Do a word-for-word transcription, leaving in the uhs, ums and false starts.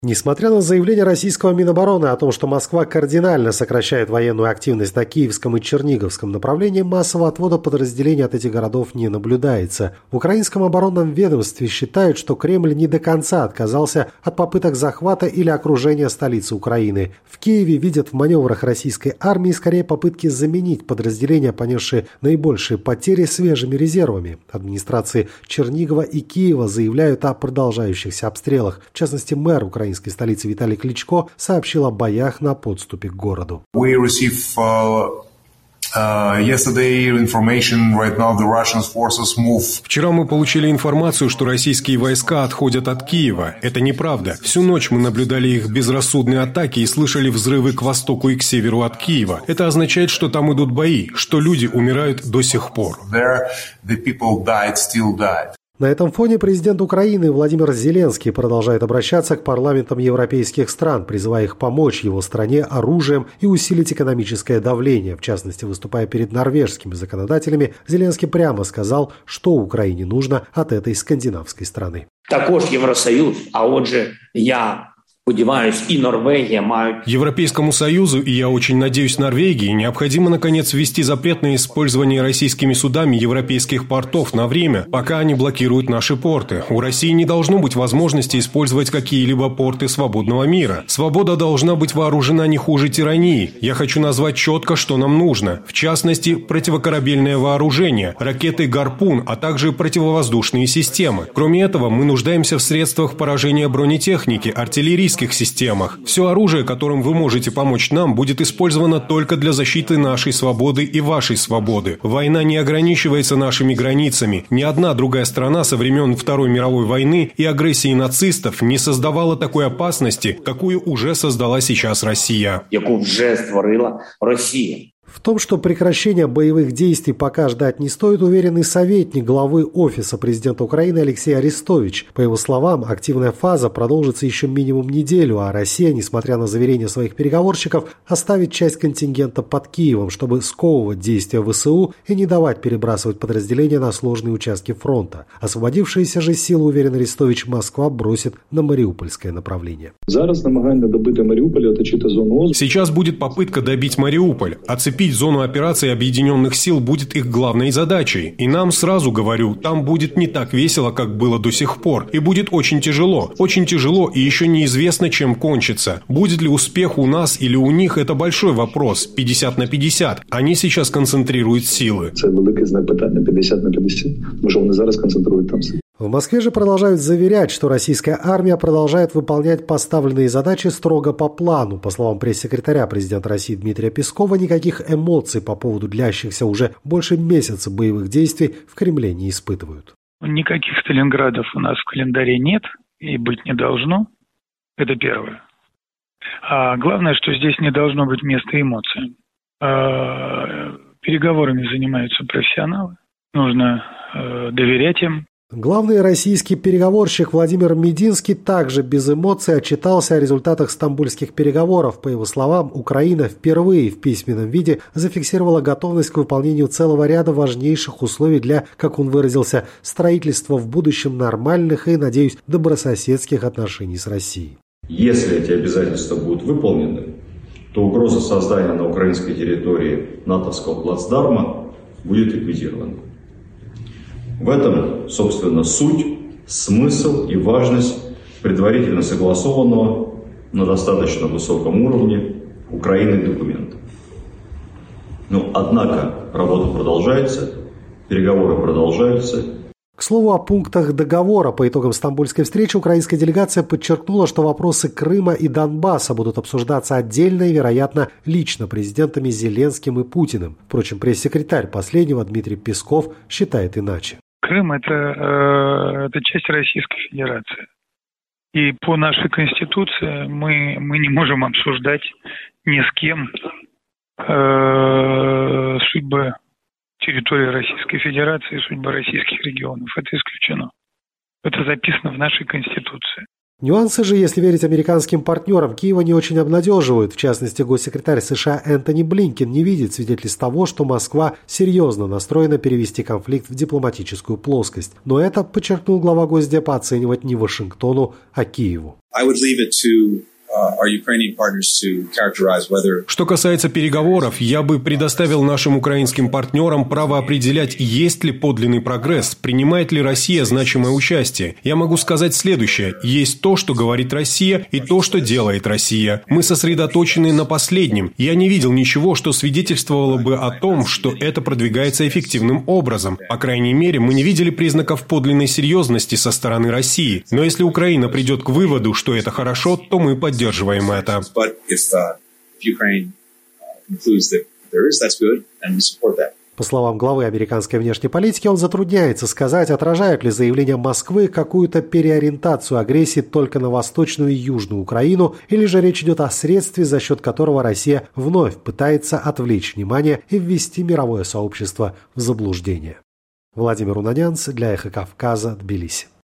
Несмотря на заявление российского Минобороны о том, что Москва кардинально сокращает военную активность на Киевском и Черниговском направлении, массового отвода подразделений от этих городов не наблюдается. В украинском оборонном ведомстве считают, что Кремль не до конца отказался от попыток захвата или окружения столицы Украины. В Киеве видят в маневрах российской армии скорее попытки заменить подразделения, понесшие наибольшие потери, свежими резервами. Администрации Чернигова и Киева заявляют о продолжающихся обстрелах. В частности, мэр Украины столицы Виталий Кличко сообщил о боях на подступе к городу. We receive, uh, uh, yesterday information. Right now the Russian forces move. Вчера мы получили информацию, что российские войска отходят от Киева. Это неправда. Всю ночь мы наблюдали их безрассудные атаки и слышали взрывы к востоку и к северу от Киева. Это означает, что там идут бои, что люди умирают до сих пор. There the people died, still died. На этом фоне президент Украины Владимир Зеленский продолжает обращаться к парламентам европейских стран, призывая их помочь его стране оружием и усилить экономическое давление. В частности, выступая перед норвежскими законодателями, Зеленский прямо сказал, что Украине нужно от этой скандинавской страны. Також Євросоюз, а отже, я сподіваюсь, и Норвегия мають... Европейскому Союзу, и я очень надеюсь, Норвегии, необходимо, наконец, ввести запрет на использование российскими судами европейских портов на время, пока они блокируют наши порты. У России не должно быть возможности использовать какие-либо порты свободного мира. Свобода должна быть вооружена не хуже тирании. Я хочу назвать четко, что нам нужно. В частности, противокорабельное вооружение, ракеты «Гарпун», а также противовоздушные системы. Кроме этого, мы нуждаемся в средствах поражения бронетехники, артиллерийских системах. Все оружие, которым вы можете помочь нам, будет использовано только для защиты нашей свободы и вашей свободы. Война не ограничивается нашими границами. Ни одна другая страна со времен Второй мировой войны и агрессии нацистов не создавала такой опасности, какую уже создала сейчас Россия. Яку вже створила Росія. В том, что прекращение боевых действий пока ждать не стоит, уверен и советник главы Офиса президента Украины Алексей Арестович. По его словам, активная фаза продолжится еще минимум неделю, а Россия, несмотря на заверения своих переговорщиков, оставит часть контингента под Киевом, чтобы сковывать действия ВСУ и не давать перебрасывать подразделения на сложные участки фронта. Освободившиеся же силы, уверен Арестович, Москва бросит на Мариупольское направление. Сейчас будет попытка добить Мариуполь. Оцепить зону операции объединенных сил будет их главной задачей. И нам, сразу говорю, там будет не так весело, как было до сих пор. И будет очень тяжело. Очень тяжело, и еще неизвестно, чем кончится. Будет ли успех у нас или у них, это большой вопрос. пятьдесят на пятьдесят. Они сейчас концентрируют силы. Это великий знак питання. пятьдесят на пятьдесят. Може, вони зараз концентрують там силы. В Москве же продолжают заверять, что российская армия продолжает выполнять поставленные задачи строго по плану. По словам пресс-секретаря президента России Дмитрия Пескова, никаких эмоций по поводу длящихся уже больше месяца боевых действий в Кремле не испытывают. Никаких Сталинградов у нас в календаре нет и быть не должно. Это первое. А главное, что здесь не должно быть места эмоциям. А переговорами занимаются профессионалы. Нужно доверять им. Главный российский переговорщик Владимир Мединский также без эмоций отчитался о результатах стамбульских переговоров. По его словам, Украина впервые в письменном виде зафиксировала готовность к выполнению целого ряда важнейших условий для, как он выразился, строительства в будущем нормальных и, надеюсь, добрососедских отношений с Россией. Если эти обязательства будут выполнены, то угроза создания на украинской территории натовского плацдарма будет ликвидирована. В этом, собственно, суть, смысл и важность предварительно согласованного на достаточно высоком уровне Украины документа. Но, однако, работа продолжается, переговоры продолжаются. К слову о пунктах договора. По итогам стамбульской встречи украинская делегация подчеркнула, что вопросы Крыма и Донбасса будут обсуждаться отдельно и, вероятно, лично президентами Зеленским и Путиным. Впрочем, пресс-секретарь последнего Дмитрий Песков считает иначе. Крым – это, э, это часть Российской Федерации. И по нашей Конституции мы, мы не можем обсуждать ни с кем э, судьбы территории Российской Федерации, судьбы российских регионов. Это исключено. Это записано в нашей Конституции. Нюансы же, если верить американским партнерам, Киева не очень обнадеживают. В частности, госсекретарь США Энтони Блинкен не видит свидетельств того, что Москва серьезно настроена перевести конфликт в дипломатическую плоскость. Но это, подчеркнул глава Госдепа, оценивать не Вашингтону, а Киеву. Что касается переговоров, я бы предоставил нашим украинским партнерам право определять, есть ли подлинный прогресс, принимает ли Россия значимое участие. Я могу сказать следующее. Есть то, что говорит Россия, и то, что делает Россия. Мы сосредоточены на последнем. Я не видел ничего, что свидетельствовало бы о том, что это продвигается эффективным образом. По крайней мере, мы не видели признаков подлинной серьезности со стороны России. Но если Украина придет к выводу, что это хорошо, то мы поддержим. Поддерживаем это. По словам главы американской внешней политики, он затрудняется сказать, отражают ли заявления Москвы какую-то переориентацию агрессии только на Восточную и Южную Украину, или же речь идет о средстве, за счет которого Россия вновь пытается отвлечь внимание и ввести мировое сообщество в заблуждение. Владимир Унанянц для Эхо Кавказа, Тбилиси.